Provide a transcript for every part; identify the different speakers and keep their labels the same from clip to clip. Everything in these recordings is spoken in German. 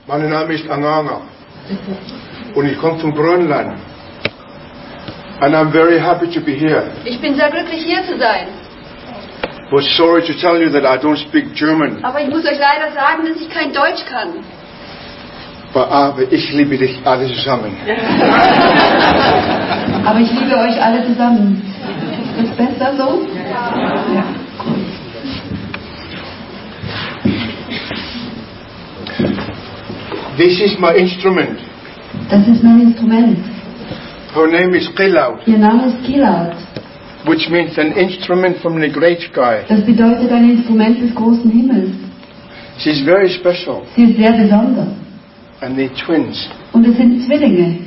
Speaker 1: Mein Name ist Anganga und ich komme vom Grönland. And I'm very happy to be here.
Speaker 2: Ich bin sehr glücklich, hier zu sein.
Speaker 1: But sorry to tell you that I don't speak German.
Speaker 2: Aber ich muss euch leider sagen, dass ich kein Deutsch kann.
Speaker 1: Aber ich liebe dich alle zusammen.
Speaker 2: Aber ich liebe euch alle zusammen. Ist das besser so? Ja.
Speaker 1: This is my instrument.
Speaker 2: Das ist mein Instrument.
Speaker 1: Her name is Qilaut,
Speaker 2: Ihr Name ist Qilaut.
Speaker 1: which means an instrument from the great sky.
Speaker 2: Das bedeutet ein Instrument des großen Himmels.
Speaker 1: She's very special.
Speaker 2: Sie ist sehr besonders.
Speaker 1: And they're twins.
Speaker 2: Und es sind Zwillinge.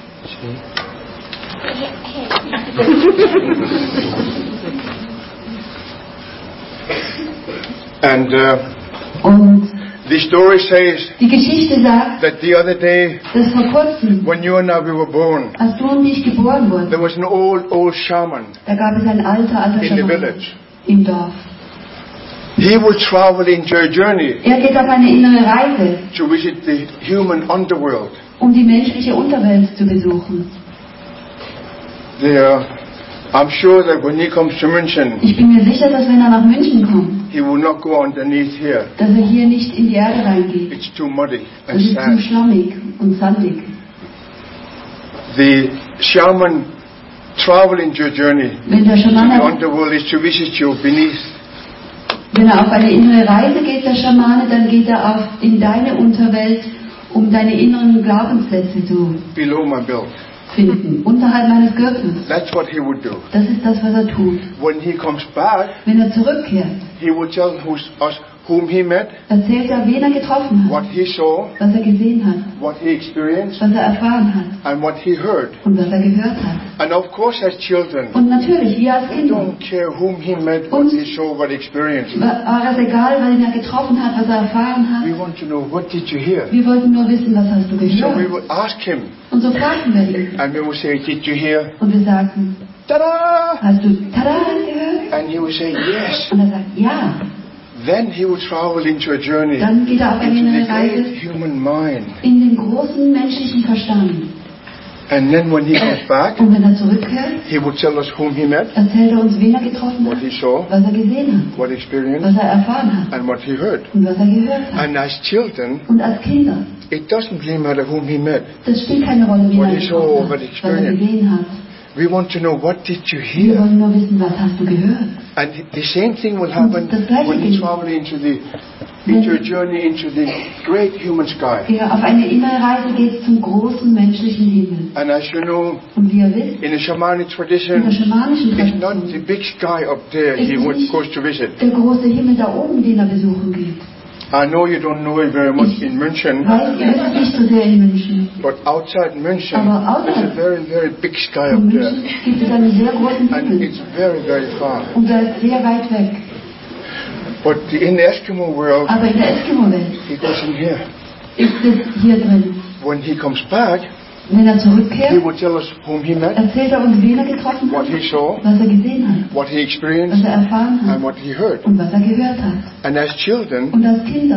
Speaker 1: And
Speaker 2: Und
Speaker 1: the story says
Speaker 2: die Geschichte sagt,
Speaker 1: that the other day,
Speaker 2: dass vor kurzem,
Speaker 1: when you and I we were born,
Speaker 2: als du und ich geboren wurden,
Speaker 1: there was an old shaman
Speaker 2: da gab es ein alter
Speaker 1: in the
Speaker 2: Schaman
Speaker 1: village.
Speaker 2: im Dorf.
Speaker 1: He would travel into a journey
Speaker 2: Er geht auf eine innere Reise,
Speaker 1: to visit the human underworld.
Speaker 2: um die menschliche Unterwelt zu besuchen.
Speaker 1: I'm sure that when he comes to München,
Speaker 2: Ich bin mir sicher, dass wenn er nach München kommt,
Speaker 1: he will not go underneath here.
Speaker 2: dass er hier nicht in die Erde reingeht.
Speaker 1: It's too muddy
Speaker 2: Das
Speaker 1: and
Speaker 2: ist zu
Speaker 1: sad.
Speaker 2: schlammig und sandig.
Speaker 1: The shaman traveling to a journey
Speaker 2: Wenn der
Speaker 1: to the
Speaker 2: Schamane,
Speaker 1: underworld is to visit you beneath.
Speaker 2: wenn er auf eine innere Reise geht, der Schamane, dann geht er in deine Unterwelt, um deine inneren Glaubenssätze zu
Speaker 1: Below my belt.
Speaker 2: finden, unterhalb meines Gürtels.
Speaker 1: That's what he would do.
Speaker 2: Das ist das, was er tut.
Speaker 1: When he comes back,
Speaker 2: Wenn er zurückkehrt,
Speaker 1: he would tell us whom he met,
Speaker 2: erzählt er, wen er getroffen hat,
Speaker 1: what he saw,
Speaker 2: was er gesehen hat,
Speaker 1: what he experienced,
Speaker 2: was er erfahren hat
Speaker 1: and what he heard.
Speaker 2: und was er gehört hat.
Speaker 1: And of course, as children,
Speaker 2: Und natürlich, wir als
Speaker 1: we
Speaker 2: Kinder,
Speaker 1: don't care whom he met, what he saw, what he experienced.
Speaker 2: war es egal, was er getroffen hat, was er erfahren hat.
Speaker 1: We want to know, what did you hear?
Speaker 2: Wir wollten nur wissen, was hast du
Speaker 1: So we
Speaker 2: gehört.
Speaker 1: would ask him,
Speaker 2: Und so fragten wir ihn.
Speaker 1: and we would say, did you hear?
Speaker 2: Und wir sagten,
Speaker 1: Ta-da!
Speaker 2: hast du Tada gehört?
Speaker 1: And he would say, yes.
Speaker 2: Und er sagt, ja.
Speaker 1: Then he would travel into a journey
Speaker 2: Dann geht er auf eine
Speaker 1: into the
Speaker 2: innere Reise
Speaker 1: great human mind.
Speaker 2: in den großen menschlichen Verstand.
Speaker 1: And then when he comes back,
Speaker 2: Und wenn er zurückkehrt,
Speaker 1: he would tell us whom he met,
Speaker 2: erzählt er uns, wen er getroffen
Speaker 1: what
Speaker 2: hat,
Speaker 1: he saw,
Speaker 2: was er gesehen
Speaker 1: what he
Speaker 2: hat,
Speaker 1: experienced,
Speaker 2: was er erfahren hat
Speaker 1: and what he heard.
Speaker 2: und was er gehört hat.
Speaker 1: And as children,
Speaker 2: Und als Kinder,
Speaker 1: it doesn't really matter whom he met.
Speaker 2: das spielt keine Rolle, wen
Speaker 1: What
Speaker 2: er
Speaker 1: he saw,
Speaker 2: getroffen
Speaker 1: what
Speaker 2: hat,
Speaker 1: he
Speaker 2: was er
Speaker 1: experienced.
Speaker 2: gesehen hat.
Speaker 1: We want to know, what did you
Speaker 2: Wir
Speaker 1: hear?
Speaker 2: wollen nur wissen, was hast du gehört.
Speaker 1: And the same thing will happen
Speaker 2: Das Gleiche
Speaker 1: when you
Speaker 2: gilt.
Speaker 1: travel into a journey into the great human sky.
Speaker 2: Ja, auf eine innere Reise geht es zum großen menschlichen Himmel.
Speaker 1: And as you know,
Speaker 2: Und wie ihr wisst,
Speaker 1: in the shamanic
Speaker 2: in der
Speaker 1: tradition,
Speaker 2: schamanischen
Speaker 1: it's not the
Speaker 2: Tradition
Speaker 1: big sky up there he goes to visit.
Speaker 2: der große Himmel da oben, den er besuchen geht.
Speaker 1: I know you don't know it very much in München,
Speaker 2: Weiß, ihr wisst es nicht so sehr in München.
Speaker 1: but outside München,
Speaker 2: Aber
Speaker 1: there's a
Speaker 2: außerhalb
Speaker 1: very, very big sky
Speaker 2: in
Speaker 1: up there.
Speaker 2: München gibt es einen sehr großen
Speaker 1: And
Speaker 2: Himmel.
Speaker 1: it's very, very far.
Speaker 2: Und der ist sehr weit weg.
Speaker 1: But in the Eskimo world,
Speaker 2: Aber in der Eskimo-Welt
Speaker 1: it isn't here.
Speaker 2: ist es hier drin.
Speaker 1: When he comes back,
Speaker 2: Wenn er
Speaker 1: he
Speaker 2: zurückkehrt,
Speaker 1: will tell us whom he met,
Speaker 2: erzählt er uns, wen er getroffen
Speaker 1: what
Speaker 2: hat,
Speaker 1: he saw,
Speaker 2: was er gesehen hat,
Speaker 1: what he
Speaker 2: was
Speaker 1: experienced,
Speaker 2: er erfahren
Speaker 1: and
Speaker 2: hat
Speaker 1: what he heard.
Speaker 2: und was er gehört hat.
Speaker 1: And as children,
Speaker 2: Und als Kinder,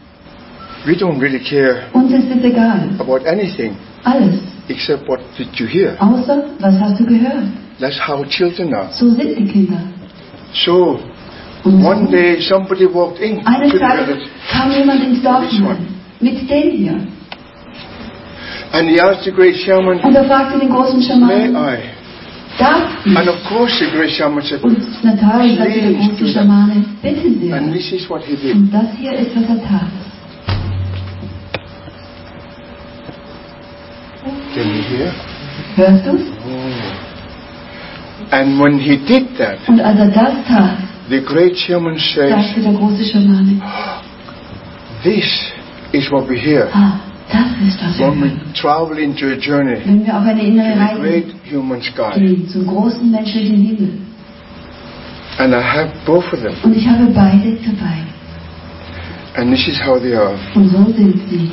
Speaker 1: we don't really care
Speaker 2: uns ist es egal.
Speaker 1: about anything
Speaker 2: Alles.
Speaker 1: except what did you hear.
Speaker 2: Außer, was hast du gehört?
Speaker 1: That's how children are.
Speaker 2: So sind die Kinder.
Speaker 1: So,
Speaker 2: Und
Speaker 1: one day somebody walked into
Speaker 2: eines
Speaker 1: the
Speaker 2: Tages
Speaker 1: village
Speaker 2: kam jemand ins Dorf
Speaker 1: This one.
Speaker 2: hinein, mit dem hier.
Speaker 1: and he asked the great shaman,
Speaker 2: Und er fragte den großen
Speaker 1: may
Speaker 2: Schamanen,
Speaker 1: I?
Speaker 2: darf
Speaker 1: And
Speaker 2: ich?
Speaker 1: of course the great shaman said,
Speaker 2: Und natürlich sagte der
Speaker 1: Please
Speaker 2: große
Speaker 1: do that.
Speaker 2: Schamane, bitte
Speaker 1: and
Speaker 2: sehr.
Speaker 1: this is what he did.
Speaker 2: Und das hier ist, was er tat.
Speaker 1: Can you hear?
Speaker 2: Hörst du's?
Speaker 1: And when he did that,
Speaker 2: Und als er das tat,
Speaker 1: the great shaman says,
Speaker 2: sagte der große Schamane,
Speaker 1: this is what we hear
Speaker 2: das ist, was wir
Speaker 1: when we
Speaker 2: hören.
Speaker 1: travel into a journey to
Speaker 2: Wenn wir auf eine innere
Speaker 1: the
Speaker 2: Reise
Speaker 1: great human sky.
Speaker 2: gehen, zum großen menschlichen Himmel.
Speaker 1: And I have both of them.
Speaker 2: Und ich habe beide dabei.
Speaker 1: And this is how they are.
Speaker 2: Und so sind sie.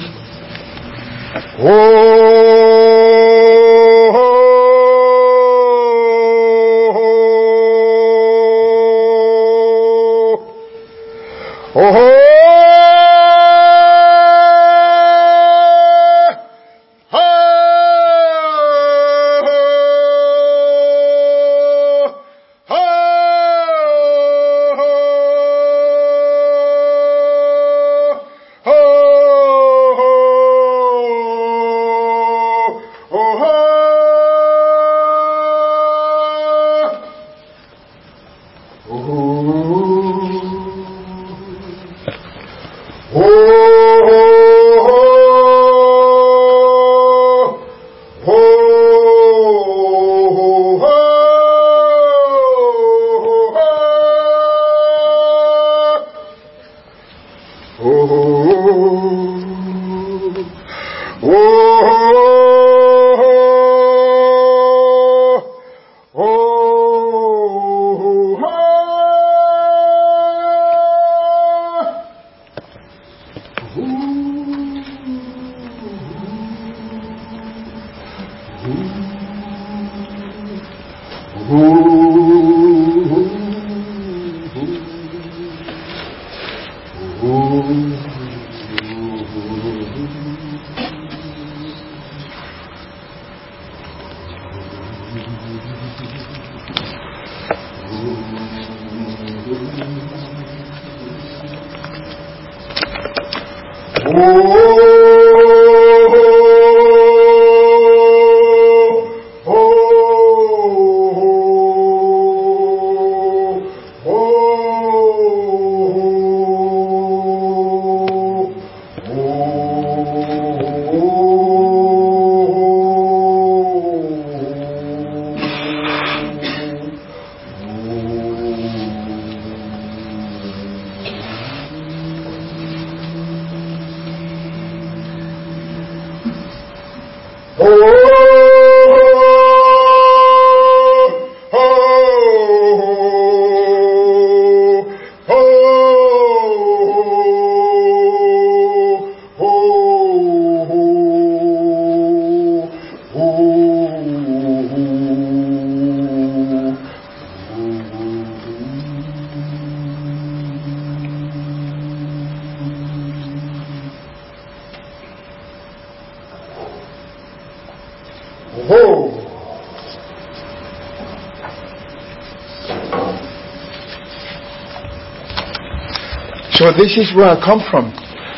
Speaker 1: So this is where I come from.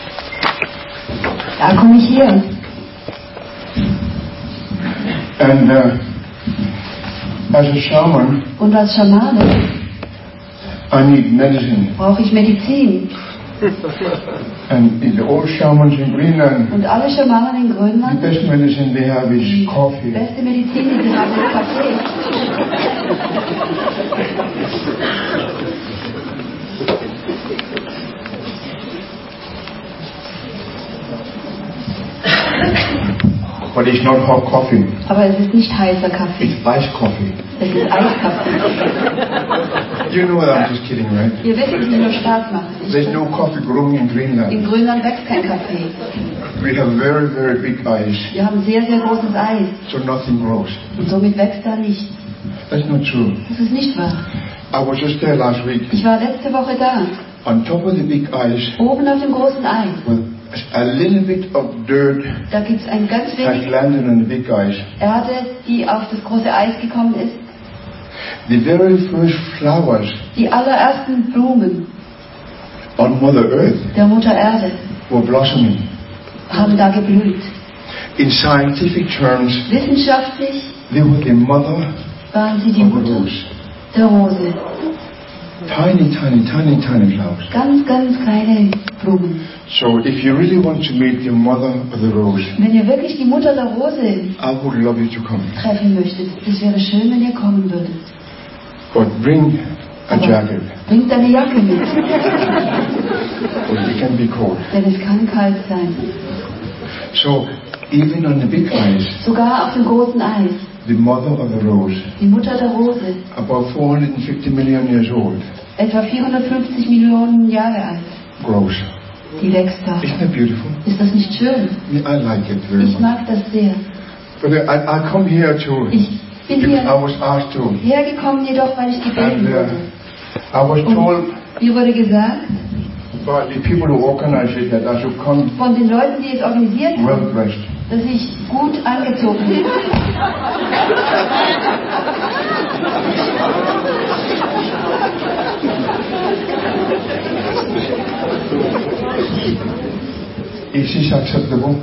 Speaker 2: Da komme ich her.
Speaker 1: And as a shaman,
Speaker 2: Und als Schamane
Speaker 1: I need medicine.
Speaker 2: brauche ich Medizin.
Speaker 1: And the old shamans in Greenland,
Speaker 2: Und alle Schamanen in
Speaker 1: the
Speaker 2: Grönland,
Speaker 1: best medicine they have is
Speaker 2: die
Speaker 1: coffee.
Speaker 2: beste Medizin, die sie haben, ist Kaffee.
Speaker 1: But it's not hot coffee.
Speaker 2: Aber es ist nicht heißer Kaffee.
Speaker 1: It's iced coffee.
Speaker 2: Es ist Eiskaffee.
Speaker 1: You know that I'm just kidding, right?
Speaker 2: Ihr wisst, dass es nur Spaß macht.
Speaker 1: There's no coffee growing in Greenland.
Speaker 2: In Grönland wächst kein Kaffee.
Speaker 1: We have very, very big ice,
Speaker 2: Wir haben sehr, sehr großes Eis.
Speaker 1: so nothing grows.
Speaker 2: Und somit wächst da nichts.
Speaker 1: That's not true.
Speaker 2: Das ist nicht wahr.
Speaker 1: I was just there last week.
Speaker 2: Ich war letzte Woche da.
Speaker 1: On top of the big ice,
Speaker 2: Oben auf dem großen Eis.
Speaker 1: with a little bit of dirt
Speaker 2: Da gibt es ein ganz
Speaker 1: has
Speaker 2: wenig
Speaker 1: landed on the big ice.
Speaker 2: Erde, die auf das große Eis gekommen ist.
Speaker 1: The very first flowers
Speaker 2: Die allerersten Blumen
Speaker 1: on Mother Earth
Speaker 2: der Mutter Erde
Speaker 1: were blossoming.
Speaker 2: haben da geblüht.
Speaker 1: In scientific terms,
Speaker 2: Wissenschaftlich
Speaker 1: they were the mother
Speaker 2: waren sie die
Speaker 1: of the
Speaker 2: Mutter
Speaker 1: rose.
Speaker 2: der Rose.
Speaker 1: Tiny, tiny, tiny, tiny flowers.
Speaker 2: Ganz, ganz kleine Blumen.
Speaker 1: So if you really want to meet the mother of the rose,
Speaker 2: Wenn ihr wirklich die Mutter der Rose
Speaker 1: I would love you to come.
Speaker 2: treffen möchtet, es wäre schön, wenn ihr kommen würdet.
Speaker 1: But bring a jacket,
Speaker 2: Bringt eine Jacke mit,
Speaker 1: because it can be cold.
Speaker 2: denn es kann kalt sein.
Speaker 1: So even on the big ice,
Speaker 2: Sogar auf dem großen Eis.
Speaker 1: the mother of the rose,
Speaker 2: Die Mutter der Rose,
Speaker 1: about 450 million years old,
Speaker 2: etwa 450 Millionen Jahre alt,
Speaker 1: grows.
Speaker 2: die wächst da.
Speaker 1: Isn't that beautiful?
Speaker 2: Ist das nicht schön?
Speaker 1: I like it very
Speaker 2: Ich
Speaker 1: much.
Speaker 2: mag das sehr.
Speaker 1: But I come here to,
Speaker 2: Ich bin
Speaker 1: because I
Speaker 2: hier
Speaker 1: was asked to,
Speaker 2: hergekommen, jedoch weil ich gebeten
Speaker 1: and
Speaker 2: wurde.
Speaker 1: I was told
Speaker 2: Mir wurde gesagt,
Speaker 1: by the people who organize it that I should come
Speaker 2: von den Leuten, die es organisiert
Speaker 1: well
Speaker 2: haben,
Speaker 1: dressed.
Speaker 2: dass ich gut angezogen bin.
Speaker 1: Is this acceptable?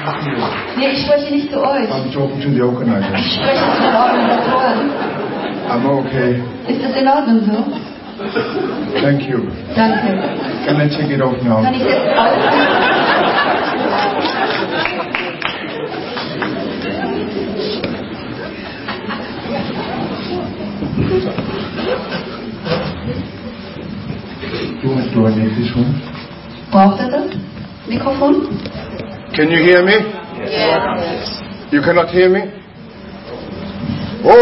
Speaker 2: Nee, ich spreche nicht zu euch.
Speaker 1: I'm talking to the organizers.
Speaker 2: Ich spreche zu den Organisatoren.
Speaker 1: I'm okay.
Speaker 2: Ist das in Ordnung so?
Speaker 1: Thank you.
Speaker 2: Danke.
Speaker 1: Can I take it off now?
Speaker 2: Kann ich jetzt ausziehen?
Speaker 1: Do I need this one?
Speaker 2: Braucht er das Mikrofon?
Speaker 1: Can you hear me?
Speaker 2: Yes.
Speaker 1: You cannot hear me? Oh!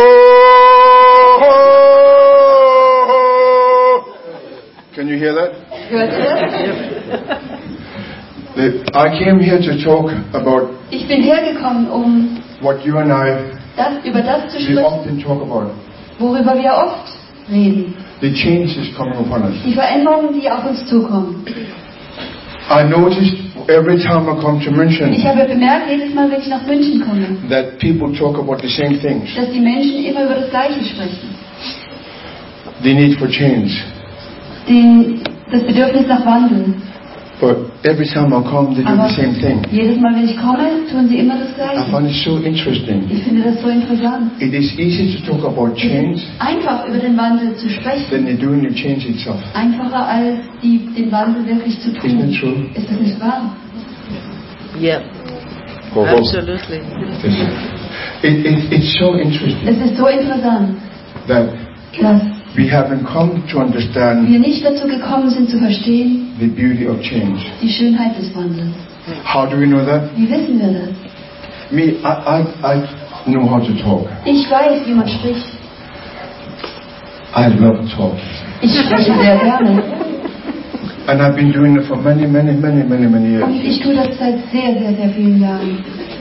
Speaker 1: Can you hear that?
Speaker 2: Hört ihr das?
Speaker 1: I came here to talk about
Speaker 2: Ich bin hergekommen, um
Speaker 1: what you and I
Speaker 2: über das zu
Speaker 1: we
Speaker 2: sprechen,
Speaker 1: often talk about.
Speaker 2: worüber wir oft reden.
Speaker 1: The change is coming upon us.
Speaker 2: Die Veränderungen, die auf uns zukommen.
Speaker 1: I noticed every time I come to
Speaker 2: Ich
Speaker 1: München
Speaker 2: habe bemerkt, jedes Mal, wenn ich nach München komme,
Speaker 1: that people talk about the same things.
Speaker 2: dass die Menschen immer über das Gleiche sprechen.
Speaker 1: The need for change.
Speaker 2: Das Bedürfnis nach Wandel.
Speaker 1: But every time I come, they do
Speaker 2: Aber
Speaker 1: the same thing.
Speaker 2: jedes Mal, wenn ich komme, tun sie immer das
Speaker 1: I
Speaker 2: Gleiche.
Speaker 1: find it so interesting.
Speaker 2: Ich finde das so interessant.
Speaker 1: It is easy to talk about change
Speaker 2: Einfach über den Wandel zu
Speaker 1: than
Speaker 2: sprechen,
Speaker 1: they doing the change itself.
Speaker 2: einfacher als den Wandel wirklich zu
Speaker 1: Isn't
Speaker 2: tun.
Speaker 1: it true?
Speaker 2: Ist das nicht wahr?
Speaker 3: Yeah,
Speaker 1: Go, go.
Speaker 3: absolutely.
Speaker 1: It's so interesting
Speaker 2: Es ist so interessant,
Speaker 1: that
Speaker 2: dass
Speaker 1: we haven't come to understand
Speaker 2: wir nicht dazu gekommen sind zu verstehen,
Speaker 1: the beauty of change.
Speaker 2: die Schönheit des Wandels.
Speaker 1: How do we know that?
Speaker 2: Wie wissen wir das?
Speaker 1: Me, I know how to talk.
Speaker 2: Ich weiß, wie man spricht.
Speaker 1: I love talking.
Speaker 2: Ich spreche sehr gerne.
Speaker 1: And I've been doing it for many years.
Speaker 2: Und ich tue das seit sehr, sehr, sehr vielen Jahren.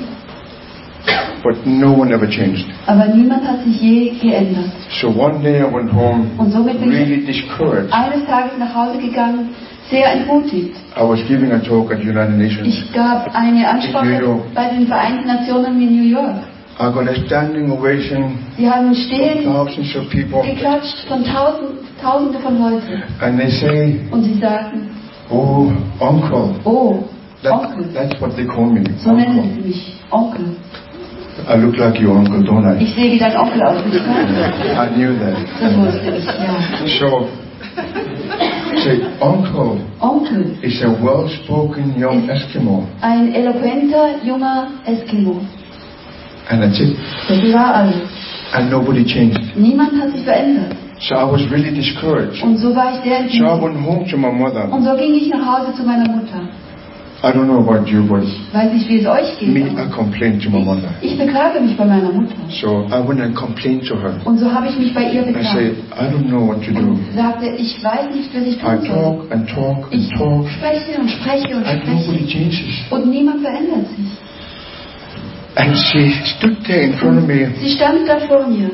Speaker 1: But no one ever changed.
Speaker 2: Aber niemand hat sich je geändert.
Speaker 1: So one day I went home
Speaker 2: Und somit bin
Speaker 1: really
Speaker 2: ich
Speaker 1: discouraged.
Speaker 2: eines Tages nach Hause gegangen, sehr entmutigt.
Speaker 1: I was giving a talk at United Nations.
Speaker 2: Ich gab eine
Speaker 1: In New
Speaker 2: Ansprache
Speaker 1: York.
Speaker 2: bei den Vereinten Nationen in New York.
Speaker 1: I got a standing ovation
Speaker 2: Sie haben
Speaker 1: from
Speaker 2: stehen
Speaker 1: thousands of people.
Speaker 2: geklatscht von Tausende von Leuten.
Speaker 1: And they say,
Speaker 2: Und sie sagten,
Speaker 1: oh, uncle.
Speaker 2: oh, Onkel.
Speaker 1: That's what they call me.
Speaker 2: So nennen
Speaker 1: Uncle.
Speaker 2: sie mich, Onkel.
Speaker 1: I look like your uncle, don't I?
Speaker 2: Ich sehe wie dein Onkel aus, nicht wahr?
Speaker 1: I knew that.
Speaker 2: Das wusste ich, ja.
Speaker 1: So, say, uncle
Speaker 2: Onkel
Speaker 1: is a well-spoken young Eskimo.
Speaker 2: ein eloquenter, junger Eskimo.
Speaker 1: And that's it.
Speaker 2: Das war alles.
Speaker 1: And nobody changed.
Speaker 2: Niemand hat sich verändert.
Speaker 1: So I was really discouraged.
Speaker 2: Und so war ich sehr
Speaker 1: So I
Speaker 2: entmutigt.
Speaker 1: went home to my mother.
Speaker 2: Und so ging ich nach Hause zu meiner Mutter.
Speaker 1: I don't know about you, but
Speaker 2: Weiß nicht, wie es euch geht.
Speaker 1: me, I complained to my mother.
Speaker 2: Ich beklage mich bei meiner Mutter.
Speaker 1: So I went and complained to her.
Speaker 2: Und so habe ich mich bei ihr
Speaker 1: I
Speaker 2: beklagt.
Speaker 1: said, I don't know what to do.
Speaker 2: Und sagte, ich weiß nicht, was ich
Speaker 1: I
Speaker 2: tun soll.
Speaker 1: talk and talk and
Speaker 2: Ich
Speaker 1: talk,
Speaker 2: spreche und spreche und
Speaker 1: and nobody
Speaker 2: spreche.
Speaker 1: changes.
Speaker 2: Und niemand verändert sich.
Speaker 1: And she stood there in front of me,
Speaker 2: Sie stand da vor mir.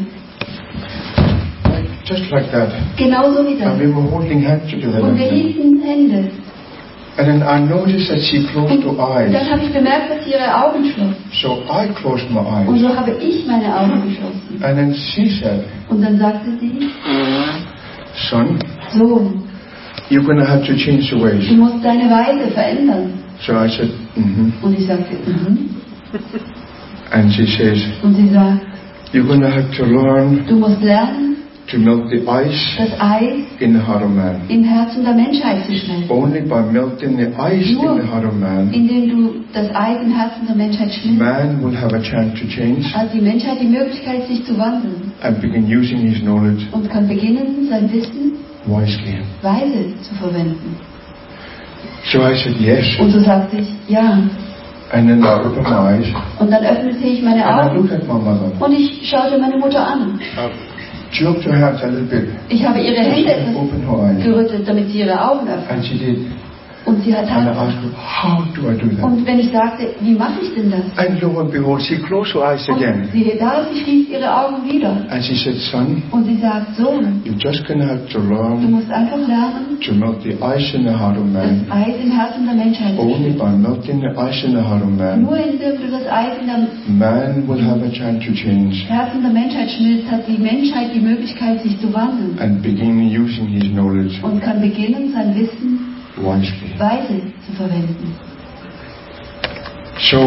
Speaker 1: just like that.
Speaker 2: Genauso wie das.
Speaker 1: And we were holding hands together.
Speaker 2: Und wir
Speaker 1: Like that.
Speaker 2: hielten Hände.
Speaker 1: And then I noticed that she closed her
Speaker 2: Und dann
Speaker 1: eyes.
Speaker 2: habe ich bemerkt, dass sie ihre Augen schloss.
Speaker 1: So I closed my
Speaker 2: Und
Speaker 1: eyes.
Speaker 2: so habe ich meine Augen geschlossen.
Speaker 1: And then she said,
Speaker 2: Und dann sagte sie,
Speaker 1: son,
Speaker 2: Sohn,
Speaker 1: you're going to have to change your ways.
Speaker 2: du musst deine Weise verändern.
Speaker 1: So I said,
Speaker 2: Und ich sagte,
Speaker 1: And she says,
Speaker 2: Und sie sagt,
Speaker 1: you're going to have to learn
Speaker 2: du musst lernen,
Speaker 1: to melt the ice
Speaker 2: das Eis
Speaker 1: in the heart of man.
Speaker 2: im Herzen der Menschheit zu schmelzen.
Speaker 1: Only by melting the ice in the heart of man,
Speaker 2: Indem du das Eis im Herzen der Menschheit schmilzt,
Speaker 1: man will have a chance to change
Speaker 2: hat die Menschheit die Möglichkeit, sich zu wandeln
Speaker 1: and begin using his knowledge
Speaker 2: und kann beginnen, sein Wissen
Speaker 1: wisely.
Speaker 2: weise zu verwenden.
Speaker 1: So I said, yes.
Speaker 2: Und so sagte ich, ja.
Speaker 1: And then I opened my eyes
Speaker 2: Und dann öffnete ich meine
Speaker 1: and I
Speaker 2: Augen
Speaker 1: looked at my mother.
Speaker 2: und ich schaute meine Mutter an.
Speaker 1: She opened her hands a little bit.
Speaker 2: Ich habe ihre
Speaker 1: So
Speaker 2: Hände
Speaker 1: she
Speaker 2: etwas
Speaker 1: opened her eyes.
Speaker 2: gerüttelt, damit sie ihre Augen öffnet.
Speaker 1: And she did.
Speaker 2: Und sie hat
Speaker 1: And I
Speaker 2: tat.
Speaker 1: asked her, how do I do that?
Speaker 2: Und wenn ich sagte, wie mache ich denn das?
Speaker 1: And lo and behold, she closed her eyes
Speaker 2: Und
Speaker 1: again.
Speaker 2: siehe da, sie schließt ihre Augen wieder.
Speaker 1: And she said, son,
Speaker 2: Und sie sagt, Sohn,
Speaker 1: you're just going to have to
Speaker 2: du
Speaker 1: learn
Speaker 2: musst einfach lernen,
Speaker 1: to melt the ice in the heart of
Speaker 2: das
Speaker 1: man.
Speaker 2: Eis im Herzen der Menschheit zu
Speaker 1: Only
Speaker 2: schmelzen.
Speaker 1: by melting the ice in the heart of man,
Speaker 2: Nur indem du das Eis in dem
Speaker 1: man will have a chance to change
Speaker 2: Herzen der Menschheit schmilzt, hat die Menschheit die Möglichkeit, sich zu wandeln
Speaker 1: and begin using his knowledge
Speaker 2: und kann beginnen, sein Wissen
Speaker 1: wisely.
Speaker 2: weise zu verwenden.
Speaker 1: So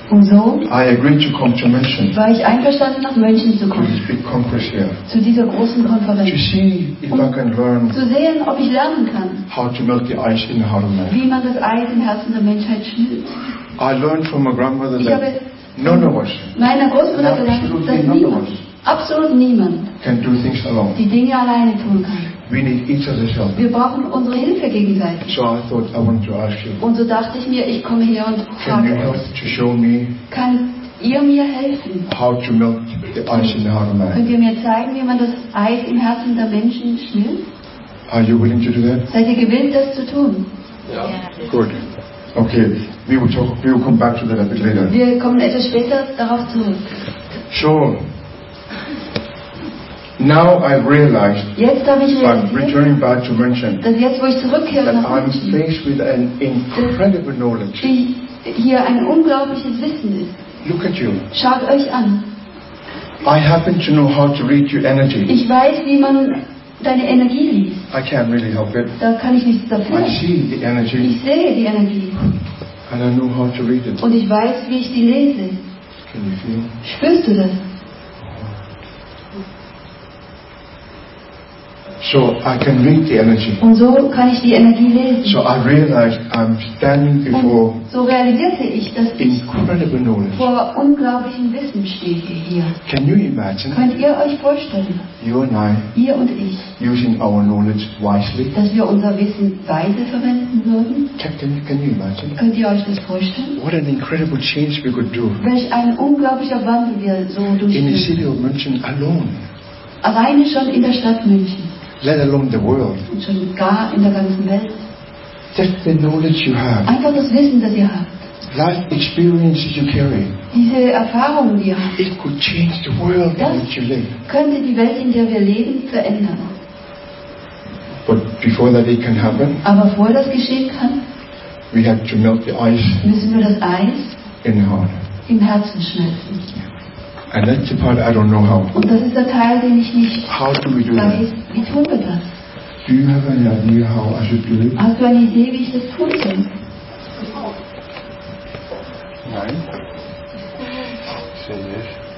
Speaker 2: Und so
Speaker 1: I agreed to come to München,
Speaker 2: war ich einverstanden, nach München zu
Speaker 1: to
Speaker 2: kommen,
Speaker 1: this big conference here,
Speaker 2: zu dieser großen
Speaker 1: to
Speaker 2: Konferenz,
Speaker 1: see if I can learn
Speaker 2: zu sehen, ob ich lernen kann,
Speaker 1: how to melt the ice in the heart of man.
Speaker 2: wie man das Eis im Herzen der Menschheit schmilzt.
Speaker 1: I learned from my grandmother
Speaker 2: Ich
Speaker 1: that
Speaker 2: habe
Speaker 1: none of us
Speaker 2: meiner Großmutter gelernt, dass niemand, absolut niemand,
Speaker 1: can do things alone.
Speaker 2: die Dinge alleine tun kann.
Speaker 1: We need each other's help.
Speaker 2: Wir brauchen unsere Hilfe gegenseitig.
Speaker 1: So I thought I wanted to ask you,
Speaker 2: Und so dachte ich mir, ich komme her und
Speaker 1: can you
Speaker 2: frage
Speaker 1: help
Speaker 2: euch,
Speaker 1: to show me
Speaker 2: kann ihr mir helfen?
Speaker 1: how to melt the ice in the heart of man?
Speaker 2: Könnt ihr mir zeigen, wie man das Eis im Herzen der Menschen schmilzt?
Speaker 1: Are you willing to do that?
Speaker 2: Seid ihr gewillt, das zu tun?
Speaker 1: Good. Okay, we will come back to that a bit later.
Speaker 2: Wir kommen etwas später darauf zurück.
Speaker 1: So, now I've realized,
Speaker 2: Jetzt habe ich
Speaker 1: by
Speaker 2: realisiert,
Speaker 1: returning back to München,
Speaker 2: dass jetzt, wo ich zurückkehre
Speaker 1: that
Speaker 2: nach
Speaker 1: I'm
Speaker 2: München,
Speaker 1: faced with an incredible knowledge.
Speaker 2: hier ein unglaubliches Wissen ist.
Speaker 1: Look at you.
Speaker 2: Schaut euch an.
Speaker 1: I happen to know how to read your energy.
Speaker 2: Ich weiß, wie man deine Energie liest.
Speaker 1: I can't really help it.
Speaker 2: Da kann ich nichts dafür.
Speaker 1: I see the energy
Speaker 2: Ich sehe die Energie
Speaker 1: and I know how to read it.
Speaker 2: und ich weiß, wie ich sie lese.
Speaker 1: Can you feel?
Speaker 2: Spürst du das?
Speaker 1: So I can read the energy.
Speaker 2: Und so kann ich die Energie lesen.
Speaker 1: So I realized I'm standing before
Speaker 2: Und so realisierte ich, dass ich
Speaker 1: incredible knowledge.
Speaker 2: vor unglaublichem Wissen stehe hier.
Speaker 1: Can you imagine
Speaker 2: Könnt ihr euch vorstellen,
Speaker 1: you and I
Speaker 2: ihr und ich,
Speaker 1: using our knowledge wisely?
Speaker 2: dass wir unser Wissen weise verwenden würden?
Speaker 1: Can you imagine?
Speaker 2: Könnt ihr euch das vorstellen?
Speaker 1: What an incredible change we could do
Speaker 2: Welch ein unglaublicher Wandel wir so
Speaker 1: in the
Speaker 2: durchführen.
Speaker 1: city of München alone,
Speaker 2: Alleine schon in der Stadt München
Speaker 1: let alone the world.
Speaker 2: und schon gar in der ganzen Welt.
Speaker 1: Just the knowledge you have,
Speaker 2: Einfach das Wissen, das ihr habt.
Speaker 1: life experiences you carry,
Speaker 2: Diese Erfahrungen, die ihr habt,
Speaker 1: it could change the world in
Speaker 2: das
Speaker 1: which you live.
Speaker 2: könnte die Welt, in der wir leben, verändern.
Speaker 1: But before that it can happen,
Speaker 2: Aber bevor das geschehen kann,
Speaker 1: we have to melt the ice
Speaker 2: müssen wir das Eis
Speaker 1: in the heart.
Speaker 2: im Herzen schmelzen.
Speaker 1: And that's the part I don't know how.
Speaker 2: Und das ist der Teil, den ich nicht
Speaker 1: How do we do that?
Speaker 2: weiß. Wie tun wir das?
Speaker 1: Do you have any idea how I should do it?
Speaker 2: Hast du eine Idee, wie ich das tun soll?
Speaker 1: Nein. Say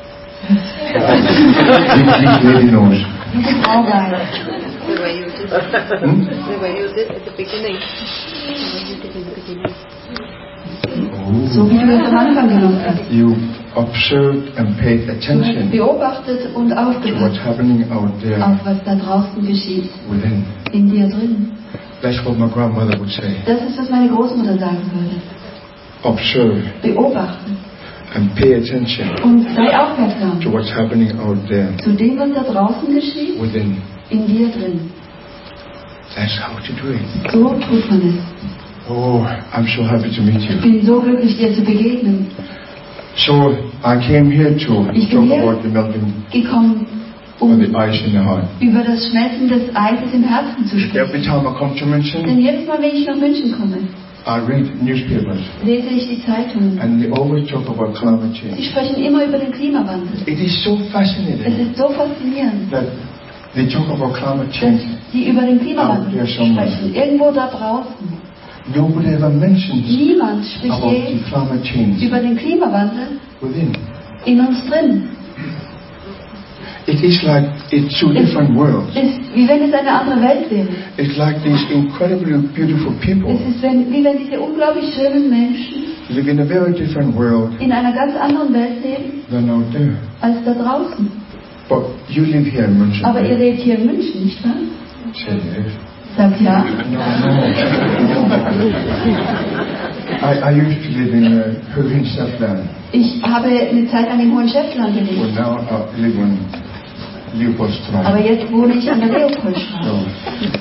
Speaker 1: yes. This lady knows.
Speaker 2: Diese Frau weiß.
Speaker 3: The way you did it. The way you did at the beginning. The way you did in the beginning.
Speaker 2: So wie du es am Anfang gemacht hast.
Speaker 1: You observed and paid
Speaker 2: Du hast
Speaker 1: attention
Speaker 2: beobachtet und
Speaker 1: to what's
Speaker 2: aufgepasst
Speaker 1: happening out there
Speaker 2: auf was da draußen geschieht,
Speaker 1: within.
Speaker 2: in dir drin.
Speaker 1: That's what my grandmother would say.
Speaker 2: Das ist, was meine Großmutter sagen würde.
Speaker 1: Observe
Speaker 2: Beobachten
Speaker 1: and pay attention
Speaker 2: und sei aufmerksam
Speaker 1: to what's happening out there
Speaker 2: zu dem, was da draußen geschieht,
Speaker 1: within.
Speaker 2: in dir drin.
Speaker 1: That's how to do it.
Speaker 2: So tut man es.
Speaker 1: Oh, I'm so happy to meet
Speaker 2: Ich
Speaker 1: you.
Speaker 2: bin so glücklich, dir zu begegnen.
Speaker 1: So I came here to
Speaker 2: Ich
Speaker 1: talk
Speaker 2: bin hier
Speaker 1: about the melting
Speaker 2: gekommen,
Speaker 1: of the
Speaker 2: um
Speaker 1: ice in the heart.
Speaker 2: über das Schmelzen des Eises im Herzen zu
Speaker 1: Every
Speaker 2: sprechen.
Speaker 1: time I come to München,
Speaker 2: Denn jedes Mal, wenn ich nach München komme,
Speaker 1: I read newspapers
Speaker 2: lese ich die Zeitungen.
Speaker 1: and they always talk about climate
Speaker 2: Sie
Speaker 1: change.
Speaker 2: sprechen immer über den Klimawandel.
Speaker 1: It is so
Speaker 2: Es
Speaker 1: fascinating
Speaker 2: ist so faszinierend,
Speaker 1: that they talk about climate
Speaker 2: dass
Speaker 1: change.
Speaker 2: sie über den
Speaker 1: Out
Speaker 2: Klimawandel
Speaker 1: there somewhere.
Speaker 2: sprechen. Irgendwo da draußen.
Speaker 1: Nobody ever mentions
Speaker 2: Niemand spricht
Speaker 1: about
Speaker 2: je
Speaker 1: the climate change
Speaker 2: über den Klimawandel
Speaker 1: within.
Speaker 2: in uns drin.
Speaker 1: It is like it's two different worlds.
Speaker 2: Es ist, wie wenn es eine andere Welt wäre.
Speaker 1: It's like these incredibly beautiful people
Speaker 2: Es ist, wie wenn diese unglaublich schönen Menschen
Speaker 1: live in a very different world
Speaker 2: in einer ganz anderen Welt leben,
Speaker 1: than out there.
Speaker 2: als da draußen.
Speaker 1: But you live here in München.
Speaker 2: Aber ihr
Speaker 1: right?
Speaker 2: lebt hier in München, nicht wahr?
Speaker 1: Say yes.
Speaker 2: Sagt ja.
Speaker 1: I used to live in Hohenstadtland.
Speaker 2: Ich habe eine Zeit lang in Hohenschäftlarn
Speaker 1: Well,
Speaker 2: gelebt.
Speaker 1: now I live in Leopoldstraße.
Speaker 2: Aber jetzt wohne ich an der Leopoldstraße.
Speaker 1: So,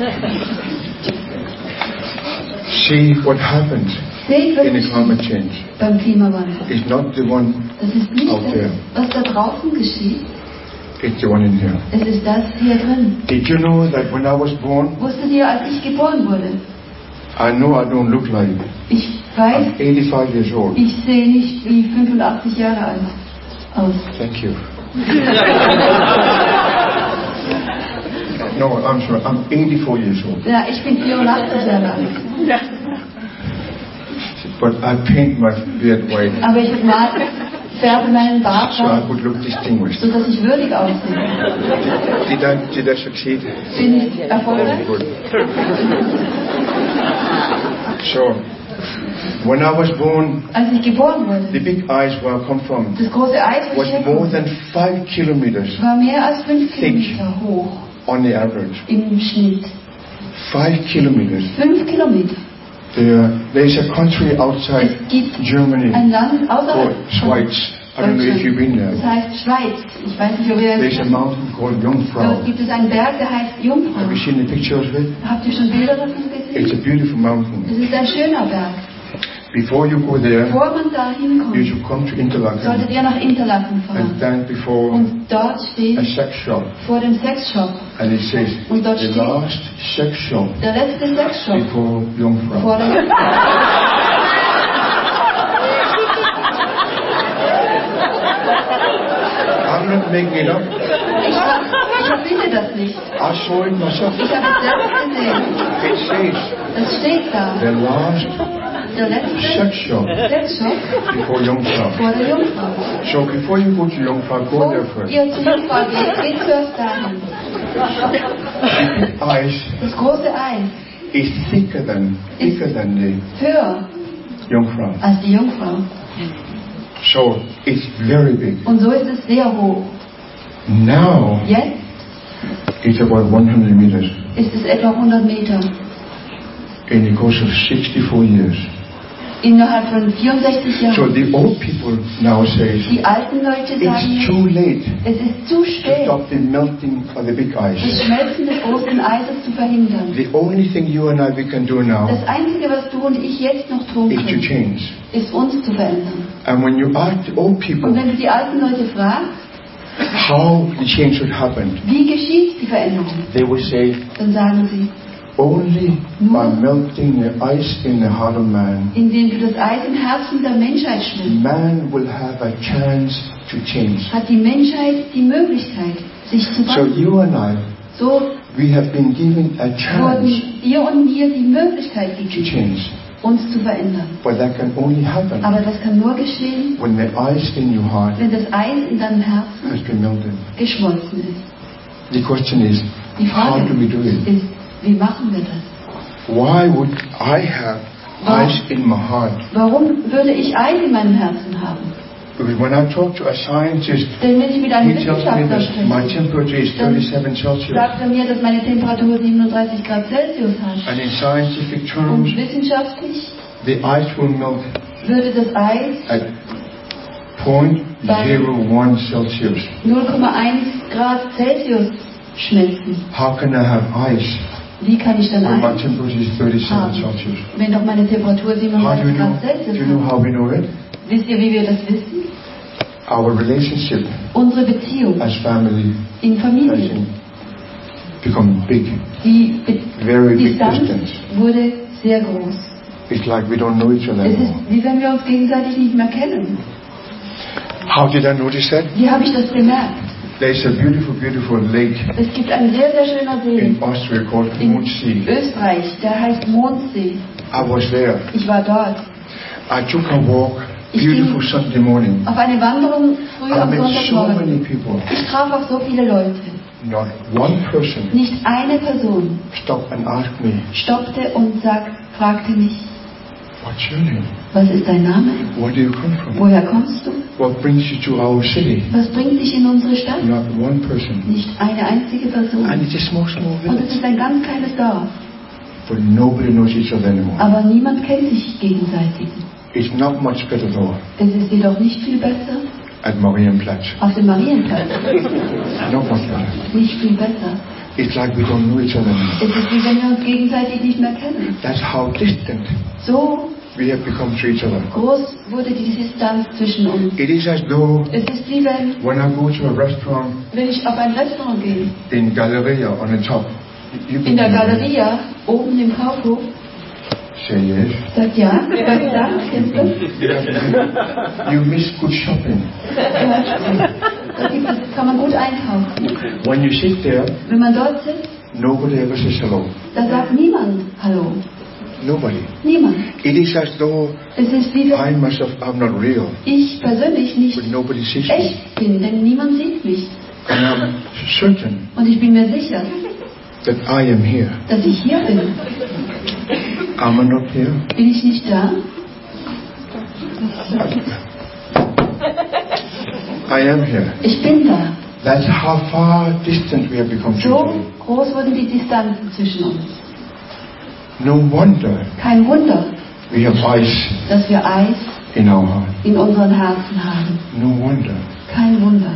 Speaker 1: see what happens
Speaker 2: Seht, was
Speaker 1: in a
Speaker 2: geschieht
Speaker 1: climate change.
Speaker 2: beim Klimawandel.
Speaker 1: It's not the one,
Speaker 2: Das ist nicht
Speaker 1: Out there.
Speaker 2: das, was da draußen geschieht.
Speaker 1: it's the one in here.
Speaker 2: Es ist das hier drin.
Speaker 1: Did you know that when I was born,
Speaker 2: Wusstet ihr, als ich geboren wurde?
Speaker 1: I know I don't look like
Speaker 2: Ich weiß,
Speaker 1: I'm 85 years old.
Speaker 2: ich sehe nicht wie 85 Jahre alt aus.
Speaker 1: Thank you. No, I'm sorry. I'm 84 years old.
Speaker 2: Ja, ich bin 84 Jahre alt.
Speaker 1: But I paint my beard white
Speaker 2: Aber ich färbe meinen Bart
Speaker 1: so I
Speaker 2: weiß,
Speaker 1: would look distinguished.
Speaker 2: sodass ich würdig aussehe.
Speaker 1: Did I succeed?
Speaker 2: Bin ich erfolgreich?
Speaker 1: Good. So, when I was born,
Speaker 2: Als ich geboren wurde,
Speaker 1: the big eyes where I come from
Speaker 2: das große Eis, wo
Speaker 1: was
Speaker 2: ich
Speaker 1: more
Speaker 2: herkomme,
Speaker 1: than 5 kilometers
Speaker 2: war mehr als 5 Kilometer hoch
Speaker 1: on the average.
Speaker 2: im Schnitt.
Speaker 1: 5 kilometers.
Speaker 2: 5 Kilometer.
Speaker 1: There's a country outside
Speaker 2: Es gibt
Speaker 1: Germany
Speaker 2: ein Land außerhalb
Speaker 1: called Schweiz. I don't know if you've been there.
Speaker 2: Das heißt Schweiz. Ich weiß nicht, ob ihr
Speaker 1: There's a
Speaker 2: das
Speaker 1: mountain called Jungfrau.
Speaker 2: Dort gibt es einen Berg, der heißt Jungfrau.
Speaker 1: Have you seen the picture of it?
Speaker 2: Habt ihr schon Bilder davon
Speaker 1: It's a
Speaker 2: gesehen?
Speaker 1: beautiful mountain.
Speaker 2: Es ist ein schöner Berg.
Speaker 1: Before you go there,
Speaker 2: Bevor man da
Speaker 1: you
Speaker 2: hinkommt,
Speaker 1: should come to Interlaken
Speaker 2: solltet ihr nach Interlaken
Speaker 1: and
Speaker 2: fahren.
Speaker 1: stand before
Speaker 2: Und dort
Speaker 1: a
Speaker 2: steht,
Speaker 1: sex shop.
Speaker 2: vor dem Sexshop,
Speaker 1: And it says,
Speaker 2: Und dort
Speaker 1: the
Speaker 2: steht-
Speaker 1: last sex shop
Speaker 2: der letzte Sexshop
Speaker 1: before Jungfrau.
Speaker 2: vor dem
Speaker 1: I'm not making it up.
Speaker 2: Ich erfinde das nicht.
Speaker 1: I saw it myself.
Speaker 2: Ich habe es selbst gesehen.
Speaker 1: It says,
Speaker 2: Es steht da.
Speaker 1: the last
Speaker 2: Der letzte
Speaker 1: sex shop
Speaker 2: Sexshop
Speaker 1: before Jungfrau.
Speaker 2: vor der Jungfrau.
Speaker 1: So before you go to Jungfrau, go
Speaker 2: Bevor
Speaker 1: there first.
Speaker 2: ihr zur Jungfrau geht zuerst dahin.
Speaker 1: Ice
Speaker 2: Das große Eis
Speaker 1: is thicker than the
Speaker 2: höher
Speaker 1: Jungfrau.
Speaker 2: als die Jungfrau.
Speaker 1: So it's very big.
Speaker 2: Und so ist es sehr hoch.
Speaker 1: Now
Speaker 2: Jetzt
Speaker 1: it's about 100 meters
Speaker 2: ist es etwa 100 Meter.
Speaker 1: in the course of 64 years.
Speaker 2: Innerhalb von 64
Speaker 1: So
Speaker 2: Jahren.
Speaker 1: the old people now say
Speaker 2: Die alten Leute sagen,
Speaker 1: it's too late
Speaker 2: es ist zu
Speaker 1: to
Speaker 2: spät,
Speaker 1: stop the melting of the big
Speaker 2: das
Speaker 1: ice.
Speaker 2: Schmelzen des großen Eises zu verhindern.
Speaker 1: The only thing you and I we can do now
Speaker 2: Das Einzige, was du und ich jetzt noch tun
Speaker 1: is to
Speaker 2: können,
Speaker 1: change.
Speaker 2: ist uns zu verändern.
Speaker 1: And when you ask the old people
Speaker 2: Und wenn du die alten Leute fragst,
Speaker 1: how the change should happen,
Speaker 2: wie geschieht die Veränderung,
Speaker 1: they will say
Speaker 2: dann sagen sie,
Speaker 1: only by melting the ice in the heart of man,
Speaker 2: indem du das Eis im Herzen der Menschheit schmilzt,
Speaker 1: man will have a chance to change.
Speaker 2: hat die Menschheit die Möglichkeit, sich zu
Speaker 1: So
Speaker 2: wandeln.
Speaker 1: you and I,
Speaker 2: So
Speaker 1: we have been given a chance
Speaker 2: wurden dir und mir die Möglichkeit
Speaker 1: to
Speaker 2: gegeben,
Speaker 1: change.
Speaker 2: uns zu verändern.
Speaker 1: But that can only happen
Speaker 2: Aber das kann nur geschehen,
Speaker 1: when the ice in your heart
Speaker 2: wenn das Eis in deinem Herzen
Speaker 1: has been melted.
Speaker 2: geschmolzen ist.
Speaker 1: The question is,
Speaker 2: Die
Speaker 1: how
Speaker 2: Frage
Speaker 1: do we do it?
Speaker 2: ist, wie machen wir das?
Speaker 1: Why would I have ice in my heart?
Speaker 2: Warum würde ich Eis in meinem Herzen haben?
Speaker 1: Because when I talk to a scientist,
Speaker 2: Denn wenn ich mit einem
Speaker 1: he tells me
Speaker 2: Wissenschaftler
Speaker 1: that my
Speaker 2: spreche,
Speaker 1: temperature is 37 Celsius.
Speaker 2: sagt er mir, dass meine Temperatur 37 Grad Celsius hat.
Speaker 1: And in scientific terms,
Speaker 2: Und wissenschaftlich
Speaker 1: the ice will melt
Speaker 2: würde das Eis
Speaker 1: at 0.01 Celsius.
Speaker 2: 0,1 Grad Celsius schmelzen.
Speaker 1: How can I have ice
Speaker 2: Wie kann ich dann
Speaker 1: when my
Speaker 2: Eis
Speaker 1: temperature is 37
Speaker 2: haben,
Speaker 1: Celsius?
Speaker 2: wenn doch meine Temperatur
Speaker 1: How do you
Speaker 2: 37
Speaker 1: know?
Speaker 2: Grad
Speaker 1: Do
Speaker 2: Celsius
Speaker 1: you know
Speaker 2: hat?
Speaker 1: how we know it?
Speaker 2: Wisst ihr, wie wir das wissen?
Speaker 1: Our relationship
Speaker 2: Unsere Beziehung
Speaker 1: as family
Speaker 2: in
Speaker 1: has
Speaker 2: Familie.
Speaker 1: become big,
Speaker 2: Die
Speaker 1: very big
Speaker 2: Distanz
Speaker 1: distance.
Speaker 2: wurde sehr groß.
Speaker 1: It's like we don't know each other
Speaker 2: Es ist,
Speaker 1: anymore.
Speaker 2: wie wenn wir uns gegenseitig nicht mehr kennen.
Speaker 1: How did I notice that?
Speaker 2: Wie habe ich das bemerkt?
Speaker 1: There's a beautiful, beautiful lake
Speaker 2: Es gibt einen sehr, sehr schöner See
Speaker 1: in Austria called
Speaker 2: in
Speaker 1: Mondsee.
Speaker 2: Österreich, der heißt Mondsee.
Speaker 1: I was there.
Speaker 2: Ich war dort.
Speaker 1: I took a walk,
Speaker 2: Ich
Speaker 1: beautiful
Speaker 2: ging
Speaker 1: Sunday morning.
Speaker 2: auf eine Wanderung früh
Speaker 1: I
Speaker 2: am
Speaker 1: met so
Speaker 2: Sonntagmorgen.
Speaker 1: many people.
Speaker 2: Ich traf auf so viele Leute.
Speaker 1: Not one person
Speaker 2: Nicht eine Person
Speaker 1: stopped and asked me,
Speaker 2: stoppte und fragte mich,
Speaker 1: what's your name?
Speaker 2: was ist dein Name?
Speaker 1: Where do you come from?
Speaker 2: Woher kommst du?
Speaker 1: What brings you to our city?
Speaker 2: Was bringt dich in unsere Stadt?
Speaker 1: Not one person.
Speaker 2: Nicht eine einzige Person.
Speaker 1: And it's a small, small
Speaker 2: Und
Speaker 1: village.
Speaker 2: es ist ein ganz kleines Dorf.
Speaker 1: But nobody knows each other anymore.
Speaker 2: Aber niemand kennt sich gegenseitig.
Speaker 1: It's not much better though
Speaker 2: Es ist jedoch nicht viel besser
Speaker 1: at Marienplatz.
Speaker 2: auf dem Marienplatz.
Speaker 1: Not much better.
Speaker 2: Nicht viel besser.
Speaker 1: It's like we don't know each other anymore.
Speaker 2: Es ist wie wenn wir uns gegenseitig nicht mehr kennen.
Speaker 1: That's how distant
Speaker 2: So
Speaker 1: we have become to each other.
Speaker 2: groß wurde die Distanz zwischen uns.
Speaker 1: It is as though
Speaker 2: Es ist wie
Speaker 1: when I go to a restaurant
Speaker 2: wenn ich auf ein Restaurant gehe.
Speaker 1: in Galleria on the top, you
Speaker 2: In der Galeria, oben im Kaufhof,
Speaker 1: say yes.
Speaker 2: sagt ja, sagt ja, kennst du?
Speaker 1: You miss good shopping.
Speaker 2: Da kann man gut einkaufen.
Speaker 1: When you sit there,
Speaker 2: Wenn man dort sitzt,
Speaker 1: nobody ever says hello.
Speaker 2: da sagt niemand Hallo.
Speaker 1: Nobody.
Speaker 2: Niemand.
Speaker 1: It is as though
Speaker 2: Es ist wie
Speaker 1: I myself am not real,
Speaker 2: ich persönlich nicht
Speaker 1: but nobody sees me.
Speaker 2: echt bin, denn niemand sieht mich.
Speaker 1: And I'm certain
Speaker 2: Und ich bin mir sicher,
Speaker 1: that I am here.
Speaker 2: dass ich hier bin.
Speaker 1: Am I not here?
Speaker 2: Bin ich nicht da?
Speaker 1: I am here.
Speaker 2: Ich bin da.
Speaker 1: That's how far distant we have become
Speaker 2: So
Speaker 1: spiritually.
Speaker 2: groß wurden die Distanzen zwischen uns.
Speaker 1: No wonder
Speaker 2: Kein Wunder,
Speaker 1: we have ice
Speaker 2: dass wir Eis
Speaker 1: in our heart.
Speaker 2: in unseren Herzen haben.
Speaker 1: No wonder.
Speaker 2: Kein Wunder.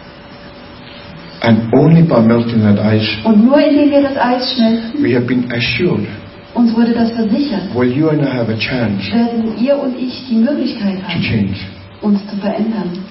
Speaker 1: And only by melting that ice,
Speaker 2: Und nur indem wir das Eis schmelzen,
Speaker 1: we have been assured,
Speaker 2: uns wurde das versichert,
Speaker 1: will you and I have a chance
Speaker 2: werden ihr und ich die Möglichkeit
Speaker 1: to
Speaker 2: haben,
Speaker 1: change.
Speaker 2: uns zu verändern.